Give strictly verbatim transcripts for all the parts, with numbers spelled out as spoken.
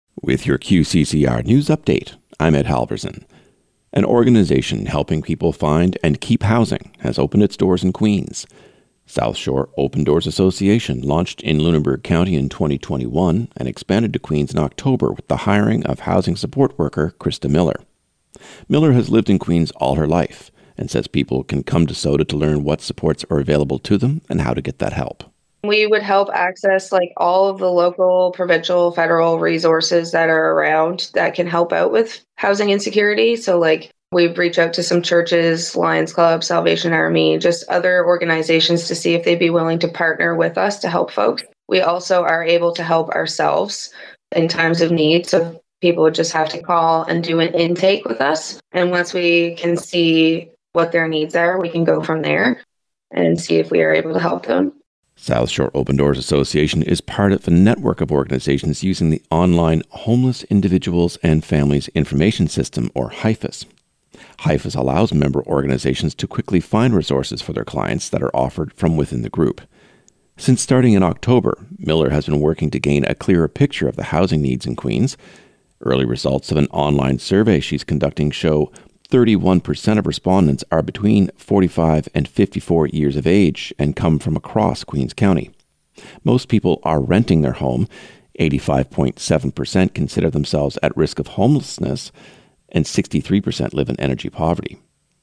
With your Q C C R News Update, I'm Ed Halverson. An organization helping people find and keep housing has opened its doors in Queens. South Shore Open Doors Association launched in Lunenburg County in twenty twenty-one and expanded to Queens in October with the hiring of housing support worker Krista Miller. Miller has lived in Queens all her life and says people can come to SODA to learn what supports are available to them and how to get that help. We would help access like all of the local, provincial, federal resources that are around that can help out with housing insecurity. So like we've reached out to some churches, Lions Club, Salvation Army, just other organizations to see if they'd be willing to partner with us to help folks. We also are able to help ourselves in times of need. So people would just have to call and do an intake with us. And once we can see what their needs are, we can go from there and see if we are able to help them. South Shore Open Doors Association is part of a network of organizations using the online Homeless Individuals and Families Information System, or HIFIS. HIFIS allows member organizations to quickly find resources for their clients that are offered from within the group. Since starting in October, Miller has been working to gain a clearer picture of the housing needs in Queens. Early results of an online survey she's conducting show thirty-one percent of respondents are between forty-five and fifty-four years of age and come from across Queens County. Most people are renting their home. eighty-five point seven percent consider themselves at risk of homelessness, and sixty-three percent live in energy poverty.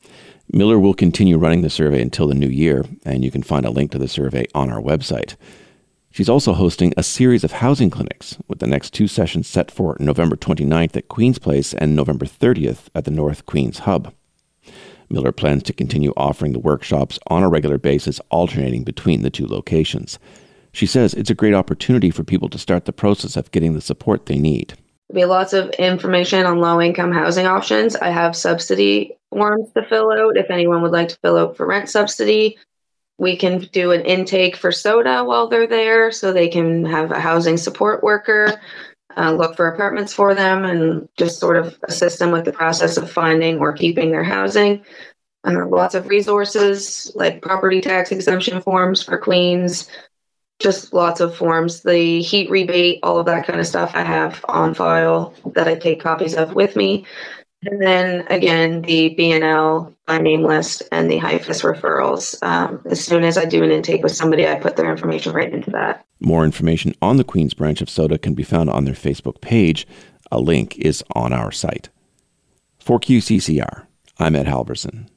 Miller will continue running the survey until the new year, and you can find a link to the survey on our website. She's also hosting a series of housing clinics, with the next two sessions set for November twenty-ninth at Queen's Place and November thirtieth at the North Queens Hub. Miller plans to continue offering the workshops on a regular basis, alternating between the two locations. She says it's a great opportunity for people to start the process of getting the support they need. There'll be lots of information on low-income housing options. I have subsidy forms to fill out if anyone would like to fill out for rent subsidy. We can do an intake for SODA while they're there, so they can have a housing support worker, uh, look for apartments for them, and just sort of assist them with the process of finding or keeping their housing. Uh, lots of resources like property tax exemption forms for Queens, just lots of forms. The heat rebate, all of that kind of stuff I have on file that I take copies of with me. And then again, the B N L, my name list, and the HIFIS referrals. Um, as soon as I do an intake with somebody, I put their information right into that. More information on the Queens branch of SODA can be found on their Facebook page. A link is on our site. For Q C C R, I'm Ed Halverson.